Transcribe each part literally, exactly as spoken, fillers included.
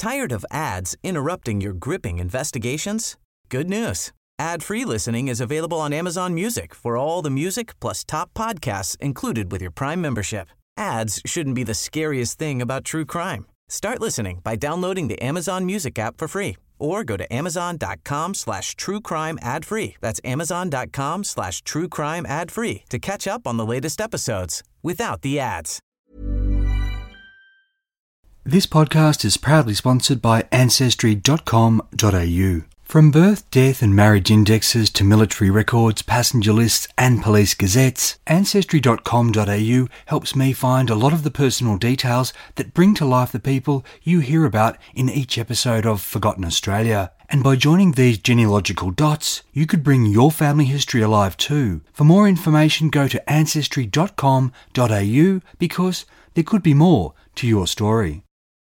Tired of ads interrupting your gripping investigations? Good news. Ad-free listening is available on Amazon Music for all the music plus top podcasts included with your Prime membership. Ads shouldn't be the scariest thing about true crime. Start listening by downloading the Amazon Music app for free or go to amazon.com slash true crime ad free. That's amazon.com slash true crime ad free to catch up on the latest episodes without the ads. This podcast is proudly sponsored by ancestry dot com dot a u. From birth, death and marriage indexes to military records, passenger lists and police gazettes, ancestry dot com dot a u helps me find a lot of the personal details that bring to life the people you hear about in each episode of Forgotten Australia. And by joining these genealogical dots, you could bring your family history alive too. For more information, go to ancestry dot com dot a u because there could be more to your story.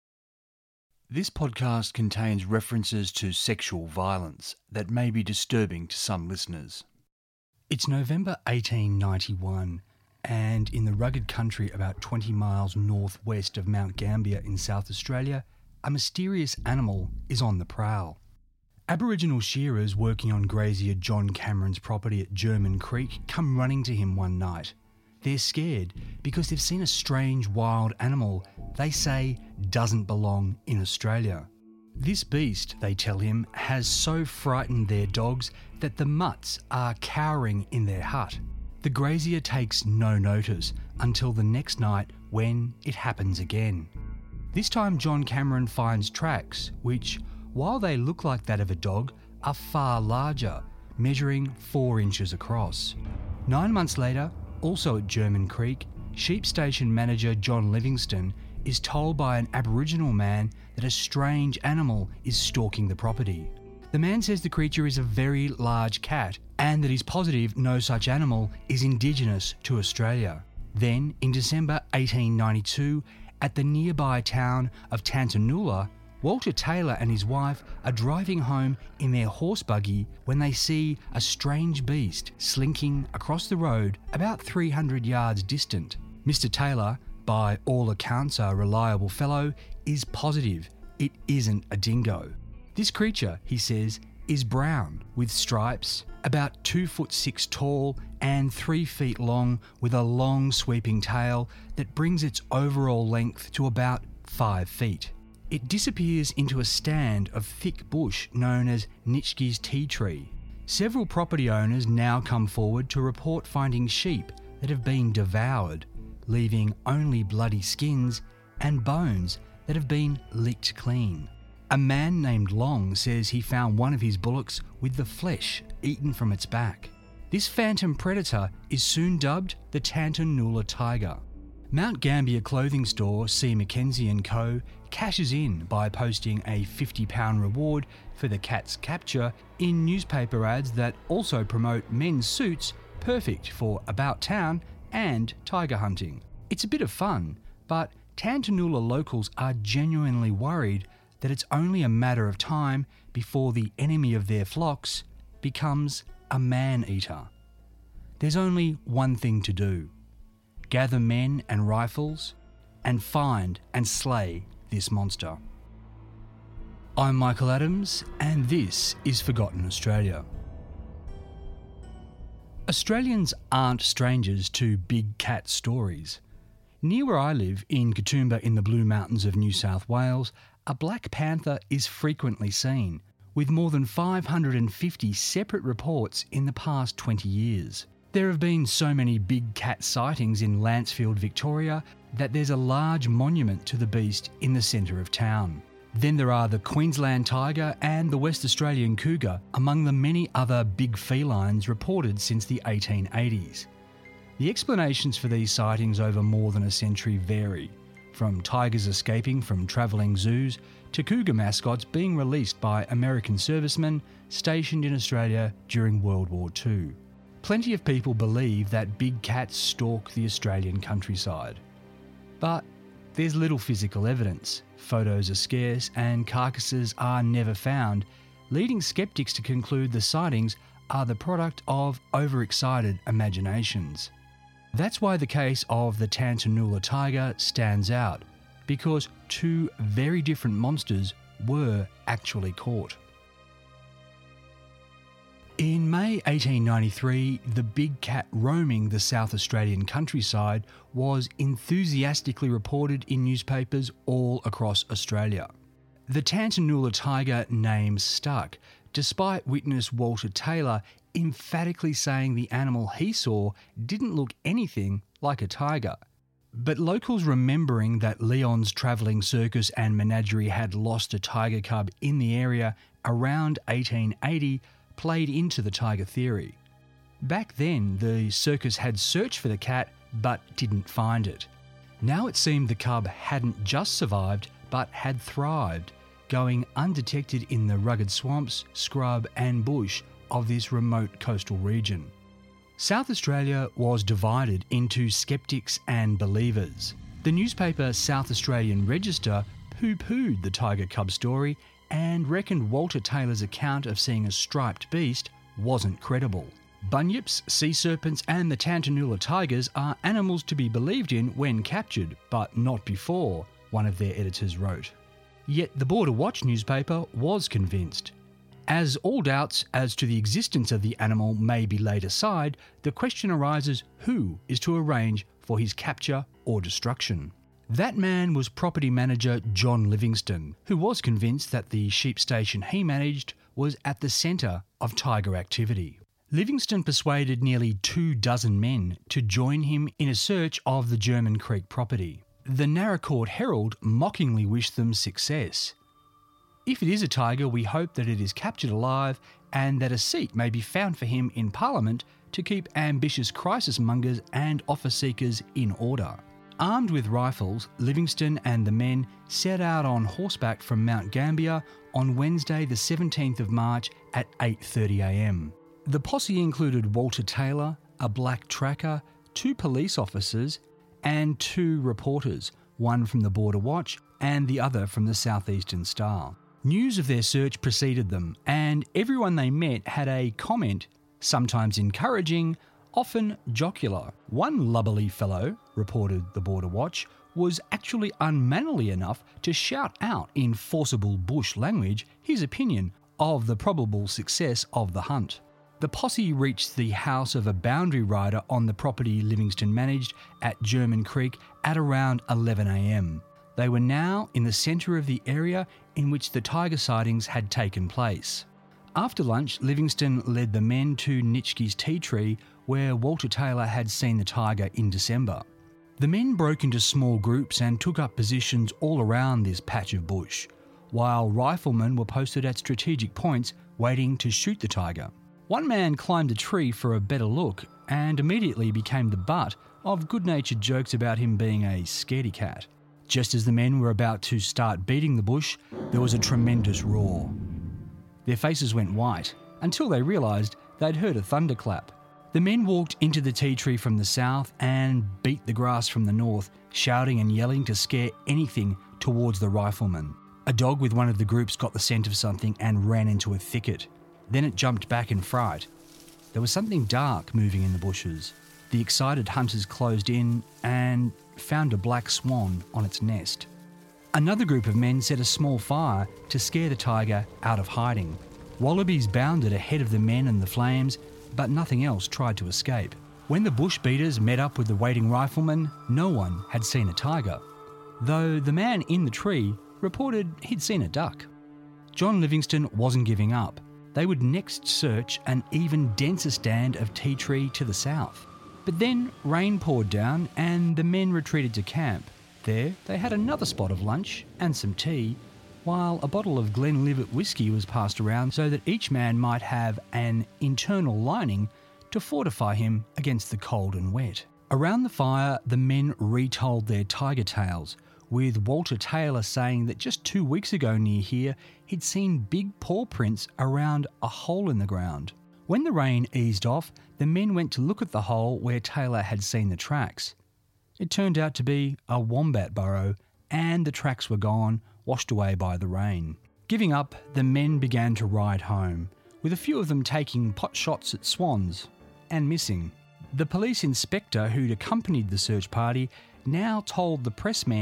This podcast contains references to sexual violence that may be disturbing to some listeners. It's November eighteen ninety-one, and in the rugged country about twenty miles northwest of Mount Gambier in South Australia, a mysterious animal is on the prowl. Aboriginal shearers working on grazier John Cameron's property at German Creek come running to him one night. They're scared because they've seen a strange wild animal they say doesn't belong in Australia. This beast, they tell him, has so frightened their dogs that the mutts are cowering in their hut. The grazier takes no notice until the next night when it happens again. This time John Cameron finds tracks which, while they look like that of a dog, are far larger, measuring four inches across. Nine months later, also at German Creek, sheep station manager John Livingston is told by an Aboriginal man that a strange animal is stalking the property. The man says the creature is a very large cat and that he's positive no such animal is indigenous to Australia. Then, in December eighteen ninety-two, at the nearby town of Tantanoola, Walter Taylor and his wife are driving home in their horse buggy when they see a strange beast slinking across the road about three hundred yards distant. Mister Taylor, by all accounts a reliable fellow, is positive it isn't a dingo. This creature, he says, is brown with stripes, about two foot six tall and three feet long, with a long sweeping tail that brings its overall length to about five feet. It disappears into a stand of thick bush known as Nitschke's tea tree. Several property owners now come forward to report finding sheep that have been devoured, leaving only bloody skins and bones that have been licked clean. A man named Long says he found one of his bullocks with the flesh eaten from its back. This phantom predator is soon dubbed the Tantanoola tiger. Mount Gambier clothing store C. Mackenzie and Co. cashes in by posting a fifty pound reward for the cat's capture in newspaper ads that also promote men's suits perfect for about town and tiger hunting. It's a bit of fun, but Tantanoola locals are genuinely worried that it's only a matter of time before the enemy of their flocks becomes a man-eater. There's only one thing to do: gather men and rifles and find and slay this monster. I'm Michael Adams, and this is Forgotten Australia. Australians aren't strangers to big cat stories. Near where I live, in Katoomba in the Blue Mountains of New South Wales, a black panther is frequently seen, with more than five hundred fifty separate reports in the past twenty years. There have been so many big cat sightings in Lancefield, Victoria, that there's a large monument to the beast in the centre of town. Then there are the Queensland tiger and the West Australian cougar, among the many other big felines reported since the eighteen eighties. The explanations for these sightings over more than a century vary, from tigers escaping from travelling zoos to cougar mascots being released by American servicemen stationed in Australia during World War Two. Plenty of people believe that big cats stalk the Australian countryside. But there's little physical evidence, photos are scarce and carcasses are never found, leading skeptics to conclude the sightings are the product of overexcited imaginations. That's why the case of the Tantanoola tiger stands out, because two very different monsters were actually caught. In May eighteen ninety-three, the big cat roaming the South Australian countryside was enthusiastically reported in newspapers all across Australia. The Tantanoola tiger name stuck, despite witness Walter Taylor emphatically saying the animal he saw didn't look anything like a tiger. But locals remembering that Leon's travelling circus and menagerie had lost a tiger cub in the area around eighteen eighty played into the tiger theory. Back then, the circus had searched for the cat but didn't find it. Now it seemed the cub hadn't just survived but had thrived, going undetected in the rugged swamps, scrub and bush of this remote coastal region. South Australia was divided into skeptics and believers. The newspaper South Australian Register poo-pooed the tiger cub story and reckoned Walter Taylor's account of seeing a striped beast wasn't credible. Bunyips, sea serpents and the Tantanoola tigers are animals to be believed in when captured, but not before, one of their editors wrote. Yet the Border Watch newspaper was convinced. As all doubts as to the existence of the animal may be laid aside, the question arises who is to arrange for his capture or destruction. That man was property manager John Livingston, who was convinced that the sheep station he managed was at the centre of tiger activity. Livingston persuaded nearly two dozen men to join him in a search of the German Creek property. The Naracoorte Herald mockingly wished them success. If it is a tiger, we hope that it is captured alive and that a seat may be found for him in Parliament to keep ambitious crisis mongers and office seekers in order. Armed with rifles, Livingston and the men set out on horseback from Mount Gambier on Wednesday the seventeenth of March at eight thirty a m. The posse included Walter Taylor, a black tracker, two police officers and two reporters, one from the Border Watch and the other from the South Eastern Star. News of their search preceded them, and everyone they met had a comment, sometimes encouraging, often jocular. One lubberly fellow, reported the Border Watch, was actually unmannerly enough to shout out in forcible bush language his opinion of the probable success of the hunt. The posse reached the house of a boundary rider on the property Livingston managed at German Creek at around eleven a m. They were now in the centre of the area in which the tiger sightings had taken place. After lunch, Livingston led the men to Nitschke's tea tree where Walter Taylor had seen the tiger in December. The men broke into small groups and took up positions all around this patch of bush, while riflemen were posted at strategic points waiting to shoot the tiger. One man climbed a tree for a better look and immediately became the butt of good-natured jokes about him being a scaredy cat. Just as the men were about to start beating the bush, there was a tremendous roar. Their faces went white until they realised they'd heard a thunderclap. The men walked into the tea tree from the south and beat the grass from the north, shouting and yelling to scare anything towards the riflemen. A dog with one of the groups got the scent of something and ran into a thicket. Then it jumped back in fright. There was something dark moving in the bushes. The excited hunters closed in and found a black swan on its nest. Another group of men set a small fire to scare the tiger out of hiding. Wallabies bounded ahead of the men and the flames, but nothing else tried to escape. When the bush beaters met up with the waiting riflemen, no one had seen a tiger, though the man in the tree reported he'd seen a duck. John Livingston wasn't giving up. They would next search an even denser stand of tea tree to the south. But then rain poured down and the men retreated to camp. There they had another spot of lunch and some tea, while a bottle of Glenlivet whiskey was passed around so that each man might have an internal lining to fortify him against the cold and wet. Around the fire, the men retold their tiger tales, with Walter Taylor saying that just two weeks ago near here, he'd seen big paw prints around a hole in the ground. When the rain eased off, the men went to look at the hole where Taylor had seen the tracks. It turned out to be a wombat burrow, and the tracks were gone, washed away by the rain. Giving up, the men began to ride home, with a few of them taking pot shots at swans and missing. The police inspector who'd accompanied the search party now told the pressmen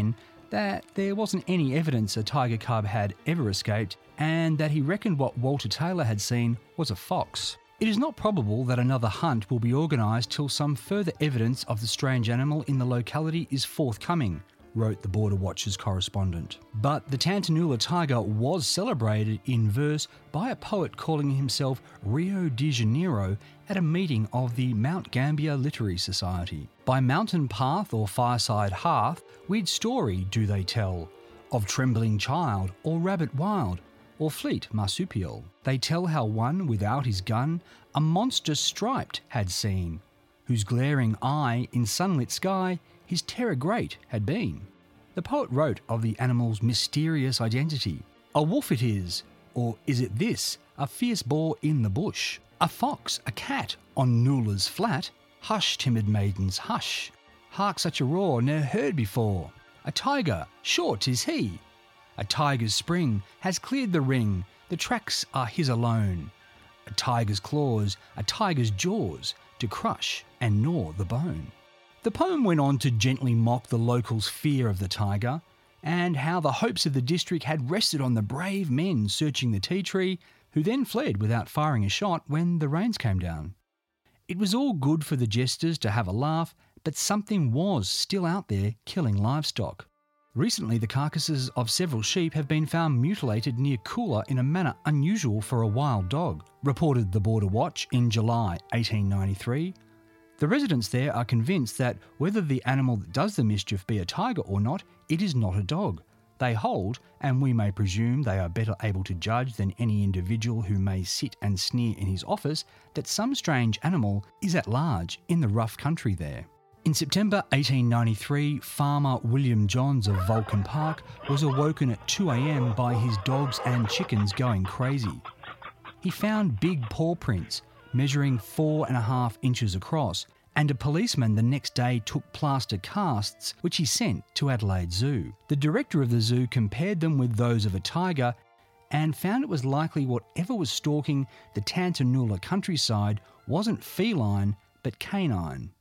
that there wasn't any evidence a tiger cub had ever escaped, and that he reckoned what Walter Taylor had seen was a fox. It is not probable that another hunt will be organised till some further evidence of the strange animal in the locality is forthcoming, wrote the Border Watch's correspondent. But the Tantanoola tiger was celebrated in verse by a poet calling himself Rio de Janeiro at a meeting of the Mount Gambier Literary Society. By mountain path or fireside hearth, weird story do they tell, of trembling child or rabbit wild, or fleet marsupial. They tell how one without his gun a monster striped had seen, whose glaring eye in sunlit sky his terror great had been. The poet wrote of the animal's mysterious identity. A wolf it is, or is it this, a fierce boar in the bush? A fox, a cat, on Noola's flat? Hush, timid maidens, hush. Hark, such a roar ne'er heard before. A tiger, sure 'tis he. A tiger's spring has cleared the ring, the tracks are his alone. A tiger's claws, a tiger's jaws, to crush and gnaw the bone. The poem went on to gently mock the locals' fear of the tiger, and how the hopes of the district had rested on the brave men searching the tea tree, who then fled without firing a shot when the rains came down. It was all good for the jesters to have a laugh, but something was still out there killing livestock. Recently, the carcasses of several sheep have been found mutilated near Coolah in a manner unusual for a wild dog, reported the Border Watch in July eighteen ninety-three. The residents there are convinced that whether the animal that does the mischief be a tiger or not, it is not a dog. They hold, and we may presume they are better able to judge than any individual who may sit and sneer in his office, that some strange animal is at large in the rough country there. In September eighteen ninety-three, farmer William Johns of Vulcan Park was awoken at two a.m. by his dogs and chickens going crazy. He found big paw prints measuring four and a half inches across, and a policeman the next day took plaster casts which he sent to Adelaide Zoo. The director of the zoo compared them with those of a tiger and found it was likely whatever was stalking the Tantanoola countryside wasn't feline but canine.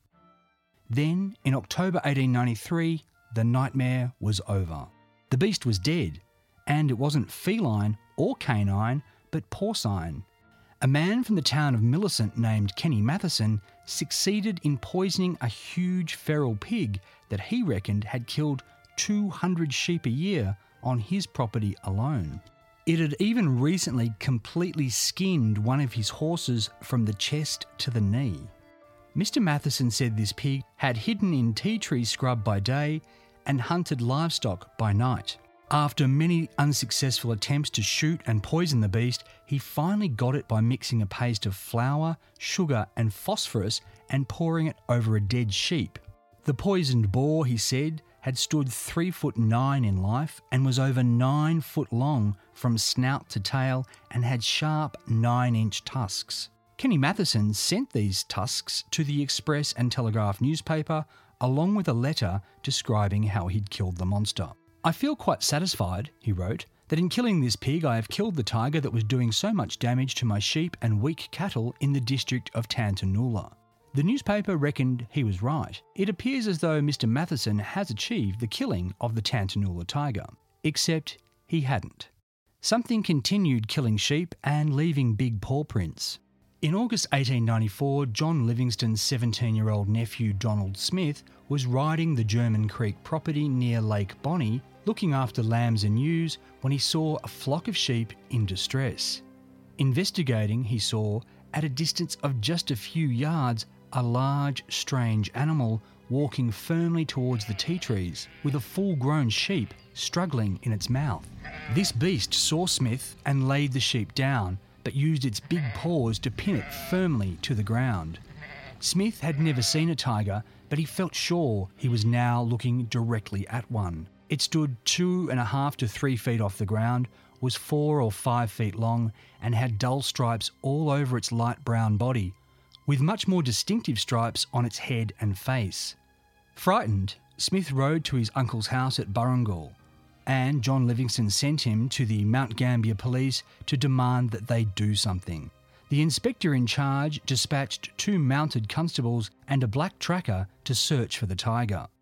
Then, in October eighteen ninety-three, the nightmare was over. The beast was dead, and it wasn't feline or canine but porcine. A man from the town of Millicent named Kenny Matheson succeeded in poisoning a huge feral pig that he reckoned had killed two hundred sheep a year on his property alone. It had even recently completely skinned one of his horses from the chest to the knee. Mister Matheson said this pig had hidden in tea tree scrub by day and hunted livestock by night. After many unsuccessful attempts to shoot and poison the beast, he finally got it by mixing a paste of flour, sugar and phosphorus and pouring it over a dead sheep. The poisoned boar, he said, had stood three foot nine in life and was over nine foot long from snout to tail and had sharp nine inch tusks. Kenny Matheson sent these tusks to the Express and Telegraph newspaper along with a letter describing how he'd killed the monster. I feel quite satisfied, he wrote, that in killing this pig I have killed the tiger that was doing so much damage to my sheep and weak cattle in the district of Tantanoola. The newspaper reckoned he was right. It appears as though Mister Matheson has achieved the killing of the Tantanoola tiger. Except he hadn't. Something continued killing sheep and leaving big paw prints. In August eighteen ninety-four, John Livingston's seventeen-year-old nephew Donald Smith was riding the German Creek property near Lake Bonnie, looking after lambs and ewes, when he saw a flock of sheep in distress. Investigating, he saw, at a distance of just a few yards, a large, strange animal walking firmly towards the tea trees, with a full-grown sheep struggling in its mouth. This beast saw Smith and laid the sheep down, but used its big paws to pin it firmly to the ground. Smith had never seen a tiger, but he felt sure he was now looking directly at one. It stood two and a half to three feet off the ground, was four or five feet long, and had dull stripes all over its light brown body, with much more distinctive stripes on its head and face. Frightened, Smith rode to his uncle's house at Burrungal, and John Livingston sent him to the Mount Gambier police to demand that they do something. The inspector in charge dispatched two mounted constables and a black tracker to search for the tiger.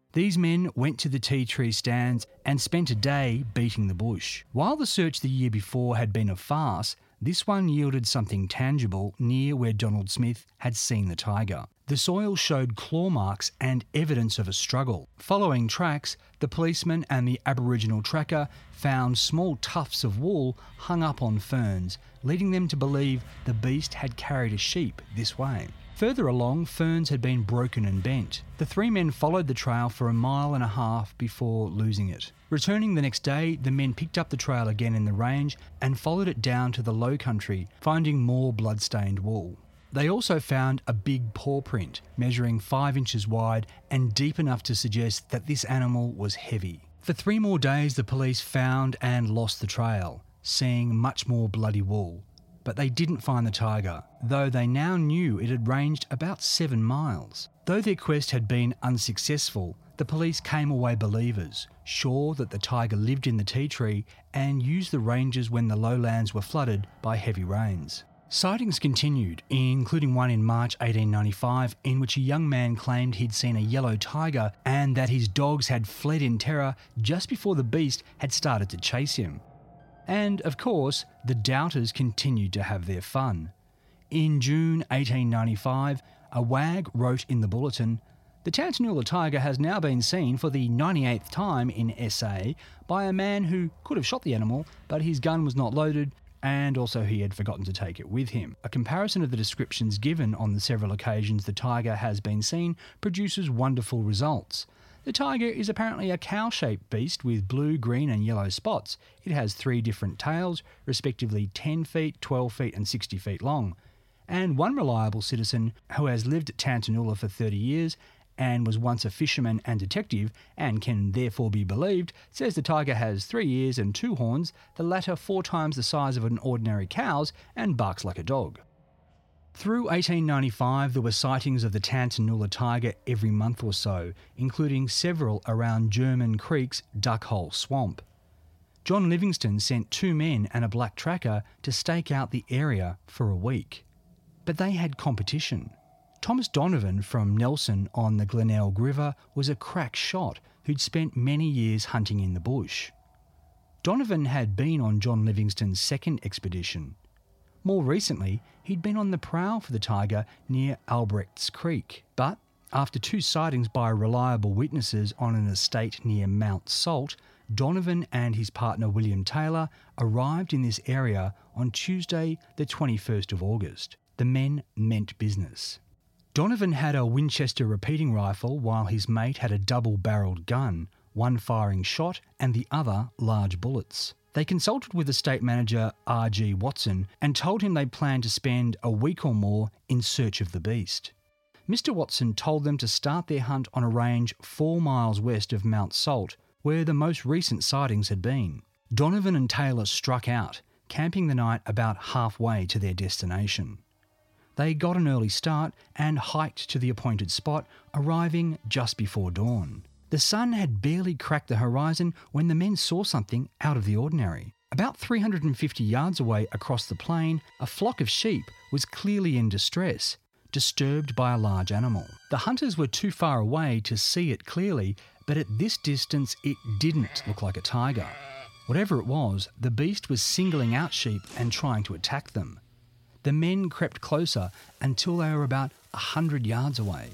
These men went to the tea tree stands and spent a day beating the bush. While the search the year before had been a farce, this one yielded something tangible near where Donald Smith had seen the tiger. The soil showed claw marks and evidence of a struggle. Following tracks, the policeman and the Aboriginal tracker found small tufts of wool hung up on ferns, leading them to believe the beast had carried a sheep this way. Further along, ferns had been broken and bent. The three men followed the trail for a mile and a half before losing it. Returning the next day, the men picked up the trail again in the range and followed it down to the low country, finding more blood-stained wool. They also found a big paw print, measuring five inches wide and deep enough to suggest that this animal was heavy. For three more days, the police found and lost the trail, seeing much more bloody wool. But they didn't find the tiger, though they now knew it had ranged about seven miles. Though their quest had been unsuccessful, the police came away believers, sure that the tiger lived in the tea tree and used the ranges when the lowlands were flooded by heavy rains. Sightings continued, including one in March eighteen ninety-five in which a young man claimed he'd seen a yellow tiger and that his dogs had fled in terror just before the beast had started to chase him. And, of course, the doubters continued to have their fun. In June eighteen ninety-five, a wag wrote in the Bulletin, "The Tantanoola tiger has now been seen for the ninety-eighth time in S A by a man who could have shot the animal, but his gun was not loaded, and also he had forgotten to take it with him." A comparison of the descriptions given on the several occasions the tiger has been seen produces wonderful results. The tiger is apparently a cow-shaped beast with blue, green and yellow spots. It has three different tails, respectively ten feet, twelve feet and sixty feet long. And one reliable citizen who has lived at Tantanoola for thirty years and was once a fisherman and detective and can therefore be believed, says the tiger has three ears and two horns, the latter four times the size of an ordinary cow's, and barks like a dog. Through eighteen ninety-five, there were sightings of the Tantanoola tiger every month or so, including several around German Creek's Duckhole Swamp. John Livingston sent two men and a black tracker to stake out the area for a week. But they had competition. Thomas Donovan from Nelson on the Glenelg River was a crack shot who'd spent many years hunting in the bush. Donovan had been on John Livingston's second expedition. More recently, he'd been on the prowl for the tiger near Albrecht's Creek. But after two sightings by reliable witnesses on an estate near Mount Salt, Donovan and his partner William Taylor arrived in this area on Tuesday, the twenty-first of August. The men meant business. Donovan had a Winchester repeating rifle while his mate had a double-barrelled gun, one firing shot and the other large bullets. They consulted with estate manager R G Watson and told him they planned to spend a week or more in search of the beast. Mister Watson told them to start their hunt on a range four miles west of Mount Salt, where the most recent sightings had been. Donovan and Taylor struck out, camping the night about halfway to their destination. They got an early start and hiked to the appointed spot, arriving just before dawn. The sun had barely cracked the horizon when the men saw something out of the ordinary. About three hundred fifty yards away across the plain, a flock of sheep was clearly in distress, disturbed by a large animal. The hunters were too far away to see it clearly, but at this distance it didn't look like a tiger. Whatever it was, the beast was singling out sheep and trying to attack them. The men crept closer until they were about a hundred yards away.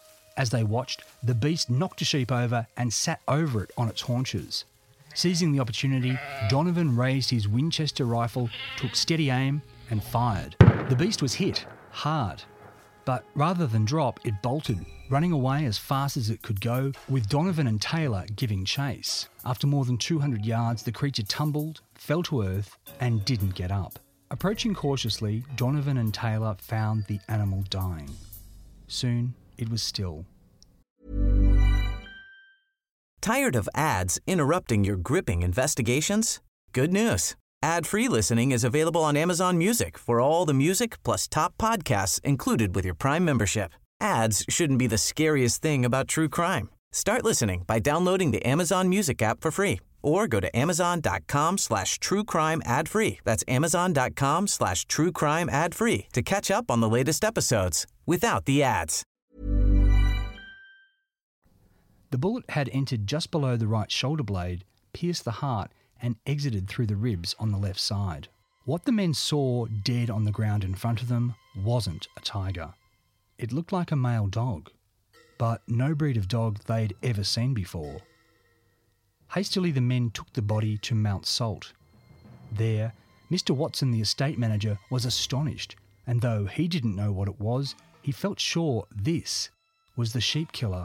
As they watched, the beast knocked a sheep over and sat over it on its haunches. Seizing the opportunity, Donovan raised his Winchester rifle, took steady aim and fired. The beast was hit, hard. But rather than drop, it bolted, running away as fast as it could go, with Donovan and Taylor giving chase. After more than two hundred yards, the creature tumbled, fell to earth and didn't get up. Approaching cautiously, Donovan and Taylor found the animal dying. Soon, it was still. Tired of ads interrupting your gripping investigations? Good news. Ad-free listening is available on Amazon Music for all the music plus top podcasts included with your Prime membership. Ads shouldn't be the scariest thing about true crime. Start listening by downloading the Amazon Music app for free or go to amazon.com slash true crime ad free. That's amazon.com slash true crime ad free to catch up on the latest episodes without the ads. The bullet had entered just below the right shoulder blade, pierced the heart, and exited through the ribs on the left side. What the men saw dead on the ground in front of them wasn't a tiger. It looked like a male dog, but no breed of dog they'd ever seen before. Hastily, the men took the body to Mount Salt. There, Mister Watson, the estate manager, was astonished, and though he didn't know what it was, he felt sure this was the sheep killer.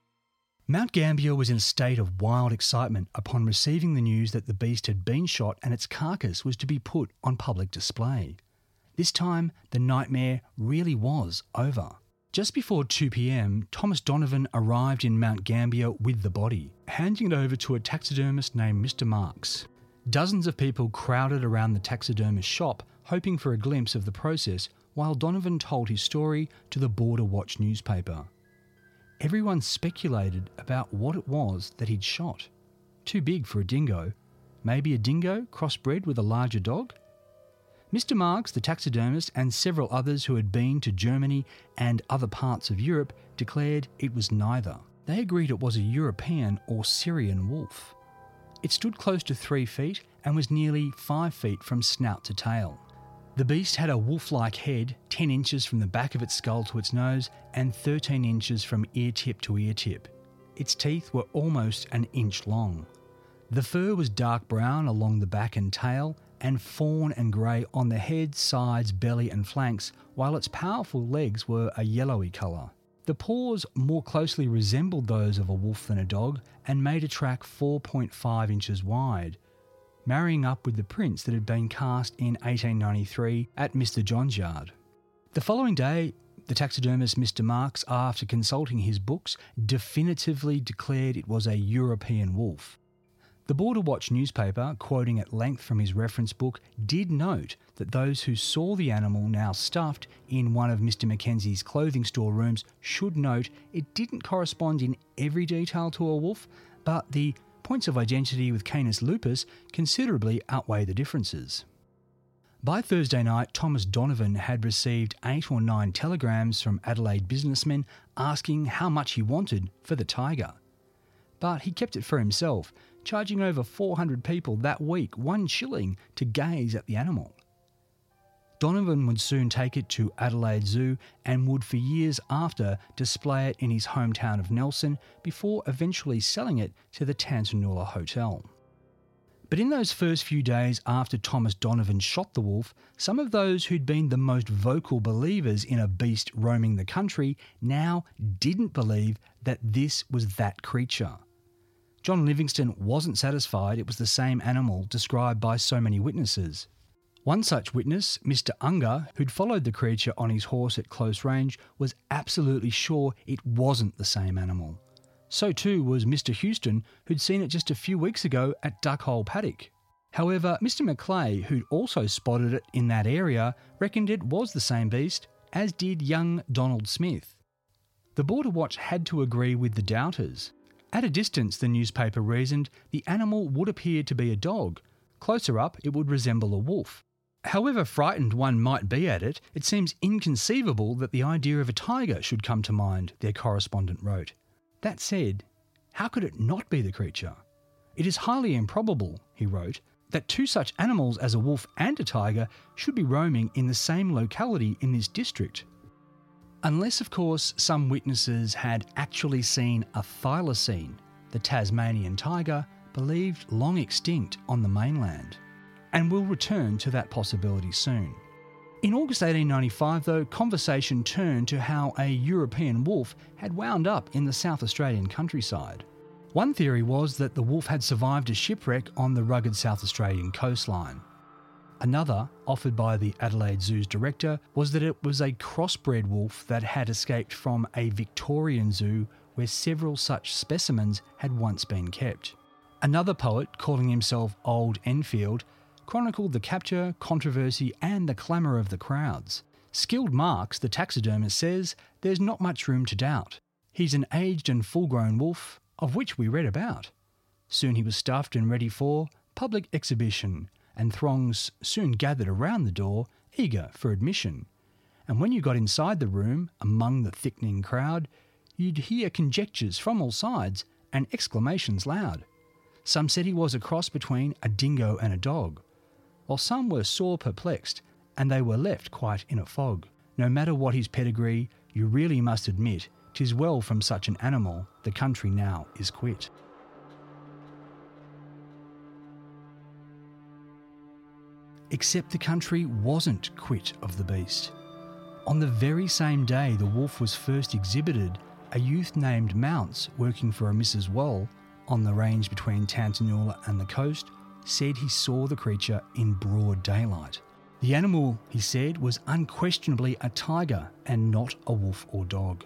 Mount Gambier was in a state of wild excitement upon receiving the news that the beast had been shot and its carcass was to be put on public display. This time, the nightmare really was over. Just before two p.m, Thomas Donovan arrived in Mount Gambier with the body, handing it over to a taxidermist named Mister Marks. Dozens of people crowded around the taxidermist's shop, hoping for a glimpse of the process, while Donovan told his story to the Border Watch newspaper. Everyone speculated about what it was that he'd shot. Too big for a dingo. Maybe a dingo crossbred with a larger dog? Mister Marks, the taxidermist, and several others who had been to Germany and other parts of Europe declared it was neither. They agreed it was a European or Syrian wolf. It stood close to three feet and was nearly five feet from snout to tail. The beast had a wolf-like head, ten inches from the back of its skull to its nose and thirteen inches from ear tip to ear tip. Its teeth were almost an inch long. The fur was dark brown along the back and tail, and fawn and grey on the head, sides, belly and flanks, while its powerful legs were a yellowy colour. The paws more closely resembled those of a wolf than a dog and made a track four point five inches wide, marrying up with the prints that had been cast in eighteen ninety-three at Mister John's yard. The following day, the taxidermist Mister Marks, after consulting his books, definitively declared it was a European wolf. The Border Watch newspaper, quoting at length from his reference book, did note that those who saw the animal now stuffed in one of Mister Mackenzie's clothing store rooms should note it didn't correspond in every detail to a wolf, but the points of identity with Canis lupus considerably outweigh the differences. By Thursday night, Thomas Donovan had received eight or nine telegrams from Adelaide businessmen asking how much he wanted for the tiger. But he kept it for himself, charging over four hundred people that week one shilling to gaze at the animal. Donovan would soon take it to Adelaide Zoo and would for years after display it in his hometown of Nelson before eventually selling it to the Tantanoola Hotel. But in those first few days after Thomas Donovan shot the wolf, some of those who'd been the most vocal believers in a beast roaming the country now didn't believe that this was that creature. John Livingston wasn't satisfied it was the same animal described by so many witnesses. One such witness, Mister Unger, who'd followed the creature on his horse at close range, was absolutely sure it wasn't the same animal. So too was Mister Houston, who'd seen it just a few weeks ago at Duckhole Paddock. However, Mister Macleay, who'd also spotted it in that area, reckoned it was the same beast, as did young Donald Smith. The Border Watch had to agree with the doubters. At a distance, the newspaper reasoned, the animal would appear to be a dog. Closer up, it would resemble a wolf. However frightened one might be at it, it seems inconceivable that the idea of a tiger should come to mind, their correspondent wrote. That said, how could it not be the creature? It is highly improbable, he wrote, that two such animals as a wolf and a tiger should be roaming in the same locality in this district. Unless, of course, some witnesses had actually seen a thylacine, the Tasmanian tiger, believed long extinct on the mainland. And we'll return to that possibility soon. In August eighteen ninety-five, though, conversation turned to how a European wolf had wound up in the South Australian countryside. One theory was that the wolf had survived a shipwreck on the rugged South Australian coastline. Another, offered by the Adelaide Zoo's director, was that it was a crossbred wolf that had escaped from a Victorian zoo where several such specimens had once been kept. Another poet, calling himself Old Enfield, chronicled the capture, controversy and the clamour of the crowds. Skilled Marks, the taxidermist, says there's not much room to doubt. He's an aged and full-grown wolf, of which we read about. Soon he was stuffed and ready for public exhibition, and throngs soon gathered around the door, eager for admission. And when you got inside the room, among the thickening crowd, you'd hear conjectures from all sides and exclamations loud. Some said he was a cross between a dingo and a dog, while some were sore perplexed and they were left quite in a fog. No matter what his pedigree, you really must admit 'tis well from such an animal the country now is quit. Except the country wasn't quit of the beast. On the very same day the wolf was first exhibited, a youth named Mounts, working for a Missus Wall on the range between Tantanoola and the coast, said he saw the creature in broad daylight. The animal, he said, was unquestionably a tiger and not a wolf or dog.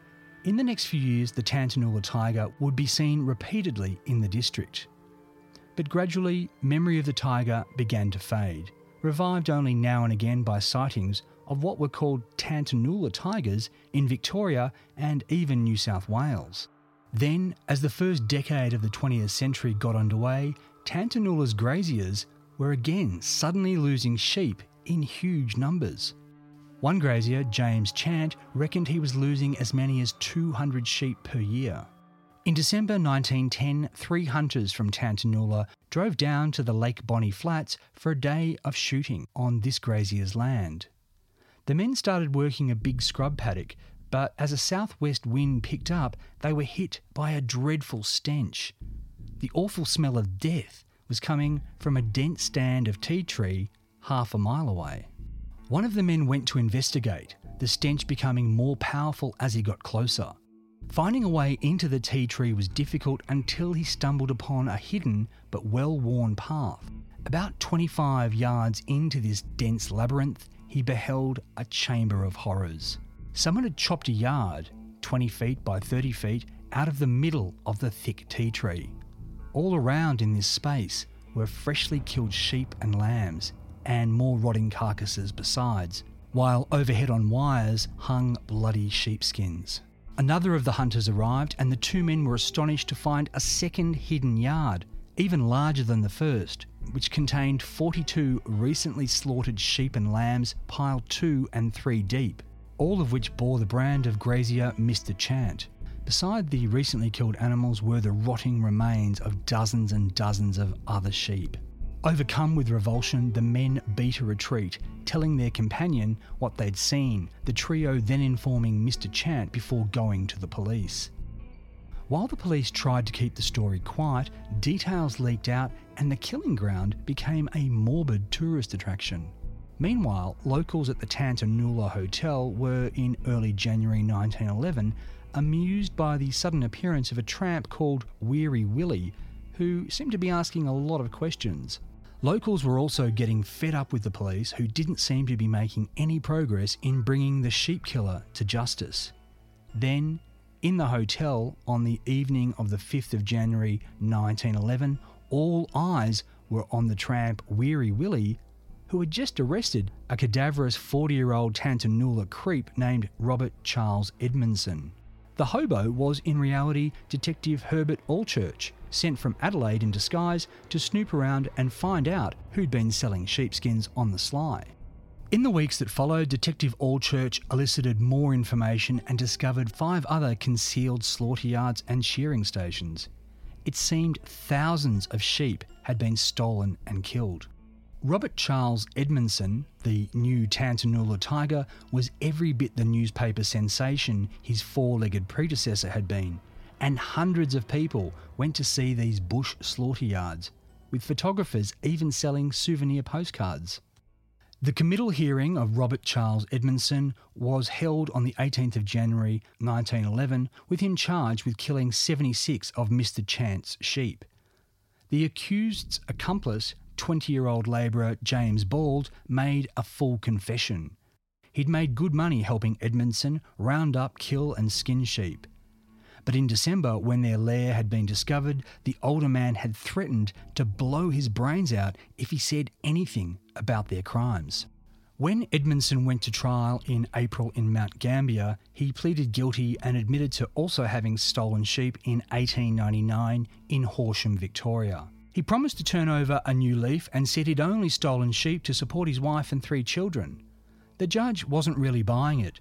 In the next few years, the Tantanoola tiger would be seen repeatedly in the district. But gradually, memory of the tiger began to fade, revived only now and again by sightings of what were called Tantanoola tigers in Victoria and even New South Wales. Then, as the first decade of the twentieth century got underway, Tantanoola's graziers were again suddenly losing sheep in huge numbers. One grazier, James Chant, reckoned he was losing as many as two hundred sheep per year. In December nineteen ten, three hunters from Tantanoola drove down to the Lake Bonnie Flats for a day of shooting on this grazier's land. The men started working a big scrub paddock, but as a southwest wind picked up, they were hit by a dreadful stench. The awful smell of death was coming from a dense stand of tea tree half a mile away. One of the men went to investigate, the stench becoming more powerful as he got closer. Finding a way into the tea tree was difficult until he stumbled upon a hidden but well-worn path. About twenty-five yards into this dense labyrinth, he beheld a chamber of horrors. Someone had chopped a yard, twenty feet by thirty feet, out of the middle of the thick tea tree. All around in this space were freshly killed sheep and lambs, and more rotting carcasses besides, while overhead on wires hung bloody sheepskins. Another of the hunters arrived, and the two men were astonished to find a second hidden yard, even larger than the first, which contained forty-two recently slaughtered sheep and lambs piled two and three deep, all of which bore the brand of grazier Mister Chant. Beside the recently killed animals were the rotting remains of dozens and dozens of other sheep. Overcome with revulsion, the men beat a retreat, telling their companion what they'd seen, the trio then informing Mister Chant before going to the police. While the police tried to keep the story quiet, details leaked out and the killing ground became a morbid tourist attraction. Meanwhile, locals at the Tantanoola Hotel were, in early January nineteen eleven, amused by the sudden appearance of a tramp called Weary Willie, who seemed to be asking a lot of questions. Locals were also getting fed up with the police, who didn't seem to be making any progress in bringing the sheep killer to justice. Then, in the hotel on the evening of the fifth of January nineteen eleven, all eyes were on the tramp Weary Willie, who had just arrested a cadaverous forty-year-old Tantanoola creep named Robert Charles Edmondson. The hobo was in reality Detective Herbert Allchurch, sent from Adelaide in disguise to snoop around and find out who'd been selling sheepskins on the sly. In the weeks that followed, Detective Allchurch elicited more information and discovered five other concealed slaughter yards and shearing stations. It seemed thousands of sheep had been stolen and killed. Robert Charles Edmondson, the new Tantanoola tiger, was every bit the newspaper sensation his four-legged predecessor had been, and hundreds of people went to see these bush slaughter yards, with photographers even selling souvenir postcards. The committal hearing of Robert Charles Edmondson was held on the eighteenth of January nineteen eleven, with him charged with killing seventy-six of Mister Chant's sheep. The accused's accomplice, twenty-year-old labourer James Bald, made a full confession. He'd made good money helping Edmondson round up, kill and skin sheep. But in December, when their lair had been discovered, the older man had threatened to blow his brains out if he said anything about their crimes. When Edmondson went to trial in April in Mount Gambier, he pleaded guilty and admitted to also having stolen sheep in eighteen ninety-nine in Horsham, Victoria. He promised to turn over a new leaf and said he'd only stolen sheep to support his wife and three children. The judge wasn't really buying it.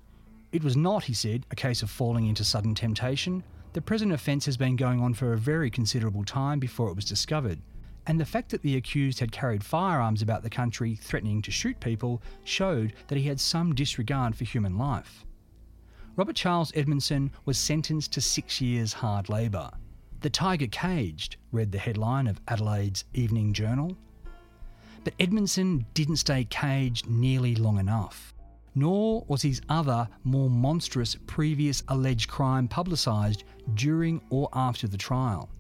It was not, he said, a case of falling into sudden temptation. The present offence has been going on for a very considerable time before it was discovered, and the fact that the accused had carried firearms about the country threatening to shoot people showed that he had some disregard for human life. Robert Charles Edmondson was sentenced to six years hard labour. "The Tiger caged," read the headline of Adelaide's Evening Journal. But Edmondson didn't stay caged nearly long enough, nor was his other, more monstrous previous alleged crime publicised during or after the trial.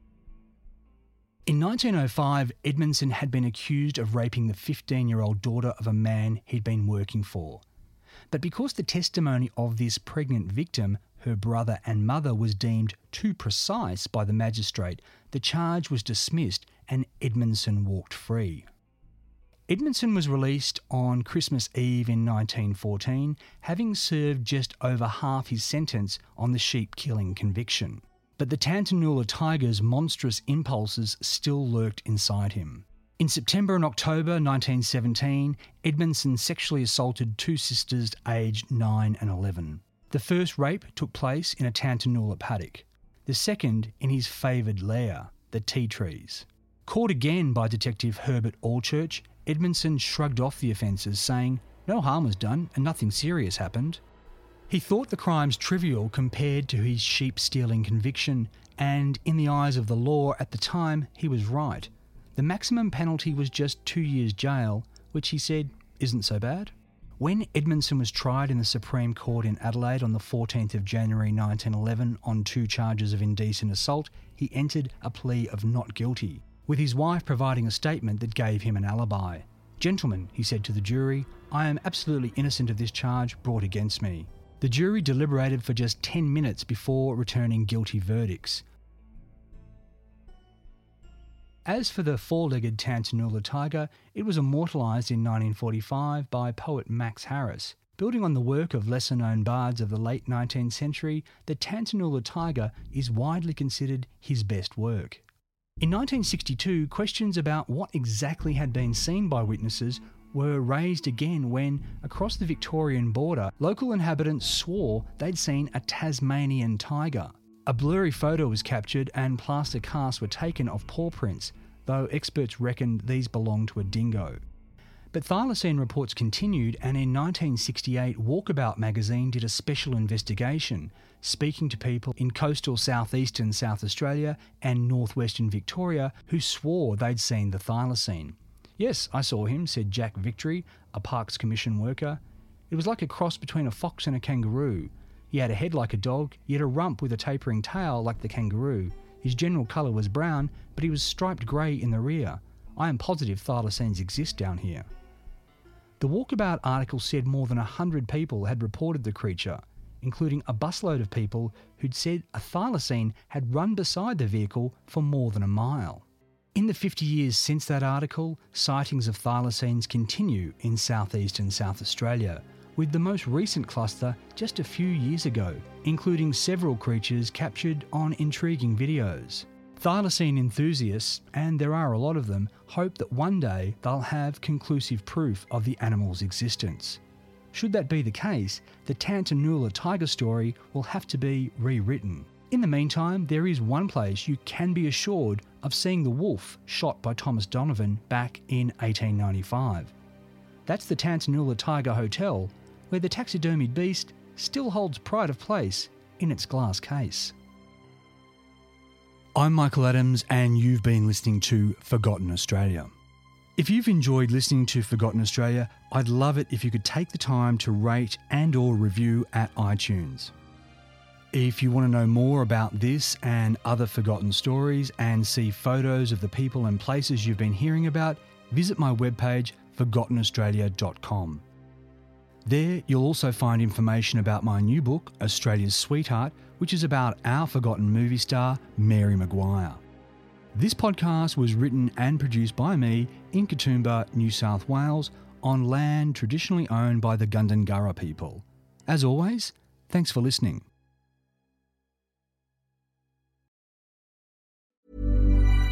In nineteen oh five, Edmondson had been accused of raping the fifteen-year-old daughter of a man he'd been working for. But because the testimony of this pregnant victim, her brother and mother, was deemed too precise by the magistrate, the charge was dismissed and Edmondson walked free. Edmondson was released on Christmas Eve in nineteen fourteen, having served just over half his sentence on the sheep-killing conviction. But the Tantanoola Tiger's monstrous impulses still lurked inside him. In September and October nineteen seventeen, Edmondson sexually assaulted two sisters aged nine and eleven. The first rape took place in a Tantanoola paddock, the second in his favoured lair, the tea trees. Caught again by Detective Herbert Allchurch, Edmondson shrugged off the offences, saying no harm was done and nothing serious happened. He thought the crimes trivial compared to his sheep-stealing conviction, and in the eyes of the law at the time, he was right. The maximum penalty was just two years jail, which he said isn't so bad. When Edmondson was tried in the Supreme Court in Adelaide on the fourteenth of January nineteen eleven on two charges of indecent assault, he entered a plea of not guilty, with his wife providing a statement that gave him an alibi. "Gentlemen," he said to the jury, "I am absolutely innocent of this charge brought against me." The jury deliberated for just ten minutes before returning guilty verdicts. As for the four-legged Tantanoola tiger, it was immortalised in nineteen forty-five by poet Max Harris. Building on the work of lesser-known bards of the late nineteenth century, the Tantanoola tiger is widely considered his best work. In nineteen sixty-two, questions about what exactly had been seen by witnesses were raised again when, across the Victorian border, local inhabitants swore they'd seen a Tasmanian tiger. A blurry photo was captured and plaster casts were taken of paw prints, though experts reckoned these belonged to a dingo. But thylacine reports continued, and in nineteen sixty-eight, Walkabout magazine did a special investigation, speaking to people in coastal southeastern South Australia and northwestern Victoria who swore they'd seen the thylacine. "Yes, I saw him," said Jack Victory, a Parks Commission worker. "It was like a cross between a fox and a kangaroo. He had a head like a dog, yet a rump with a tapering tail like the kangaroo. His general colour was brown, but he was striped grey in the rear. I am positive thylacines exist down here." The Walkabout article said more than a hundred people had reported the creature, including a busload of people who'd said a thylacine had run beside the vehicle for more than a mile. In the fifty years since that article, sightings of thylacines continue in southeastern South Australia, with the most recent cluster just a few years ago, including several creatures captured on intriguing videos. Thylacine enthusiasts, and there are a lot of them, hope that one day they'll have conclusive proof of the animal's existence. Should that be the case, the Tantanoola tiger story will have to be rewritten. In the meantime, there is one place you can be assured of seeing the wolf shot by Thomas Donovan back in eighteen ninety-five. That's the Tantanoola Tiger Hotel, where the taxidermied beast still holds pride of place in its glass case. I'm Michael Adams, and you've been listening to Forgotten Australia. If you've enjoyed listening to Forgotten Australia, I'd love it if you could take the time to rate and or review at iTunes. If you want to know more about this and other forgotten stories and see photos of the people and places you've been hearing about, visit my webpage forgotten australia dot com. There you'll also find information about my new book, Australia's Sweetheart, which is about our forgotten movie star, Mary Maguire. This podcast was written and produced by me in Katoomba, New South Wales, on land traditionally owned by the Gundungurra people. As always, thanks for listening.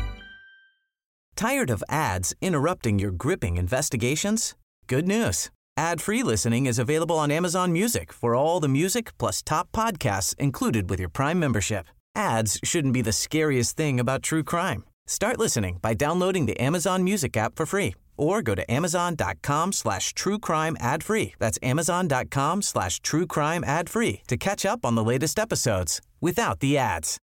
Tired of ads interrupting your gripping investigations? Good news. Ad-free listening is available on Amazon Music for all the music plus top podcasts included with your Prime membership. Ads shouldn't be the scariest thing about true crime. Start listening by downloading the Amazon Music app for free or go to amazon.com slash true crime ad free. That's amazon.com slash true crime ad free to catch up on the latest episodes without the ads.